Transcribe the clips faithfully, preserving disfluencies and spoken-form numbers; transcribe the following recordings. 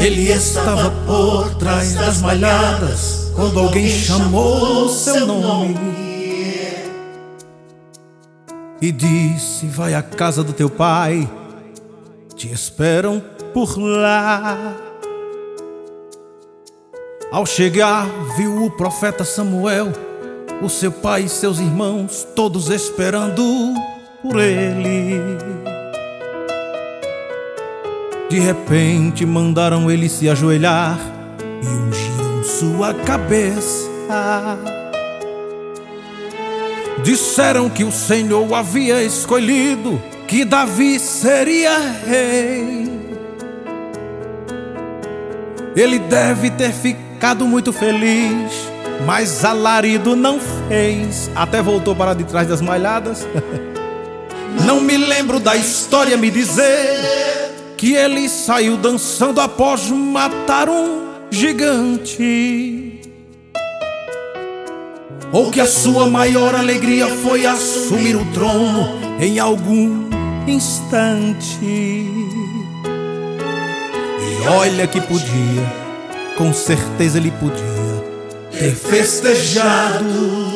Ele estava por trás das malhadas quando alguém chamou seu nome e disse: vai à casa do teu pai, te esperam por lá. Ao chegar, viu o profeta Samuel, o seu pai e seus irmãos, todos esperando por ele. De repente mandaram ele se ajoelhar e ungiram sua cabeça. Disseram que o Senhor havia escolhido, que Davi seria rei. Ele deve ter ficado muito feliz, mas alarido não fez. Até voltou para de trás das malhadas. Não me lembro da história me dizer que ele saiu dançando após matar um gigante, ou que a sua maior alegria foi assumir o trono em algum instante. E olha que podia, com certeza ele podia ter festejado,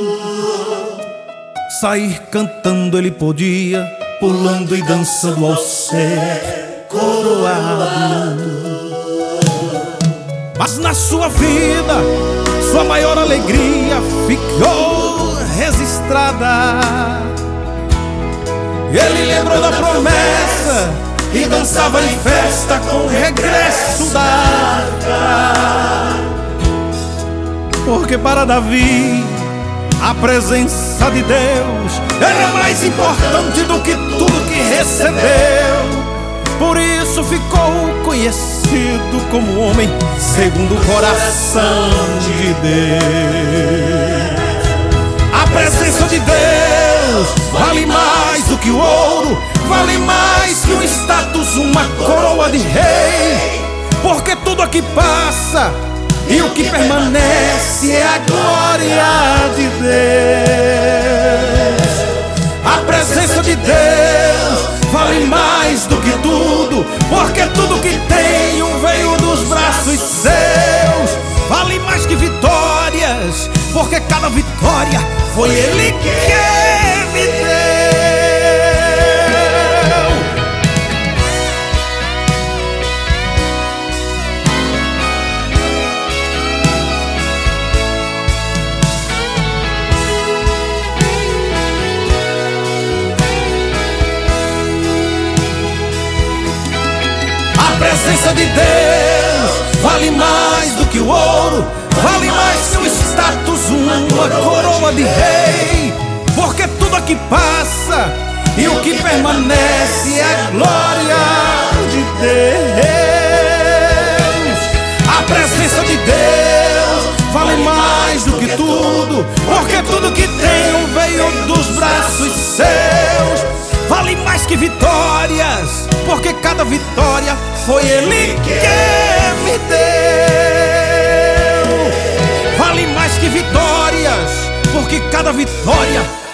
sair cantando ele podia, pulando e dançando ao ser coroado. Mas na sua vida, sua maior alegria ficou registrada. Ele lembrou da promessa e dançava em festa com o regresso da arca. Porque para Davi a presença de Deus era mais importante do que tudo que recebeu. Por isso ficou conhecido como homem segundo o coração de Deus. A presença de Deus vale mais do que o ouro, vale mais que um status, uma coroa de rei. Porque tudo aqui passa e o que permanece é a glória de Deus. A presença de Deus vale mais do que tudo, porque tudo que tenho veio dos braços seus. Vale mais que vitórias, porque cada vitória foi Ele que me deu. A presença de Deus vale mais do que o ouro, vale mais que o status, uma coroa de rei. Porque tudo aqui passa e o que permanece é a glória de Deus. A presença de Deus vale mais do que tudo, porque tudo que tenho veio dos braços seus. Vale mais que vitórias, porque cada vitória foi Ele que me deu. Vale mais que vitórias, porque cada vitória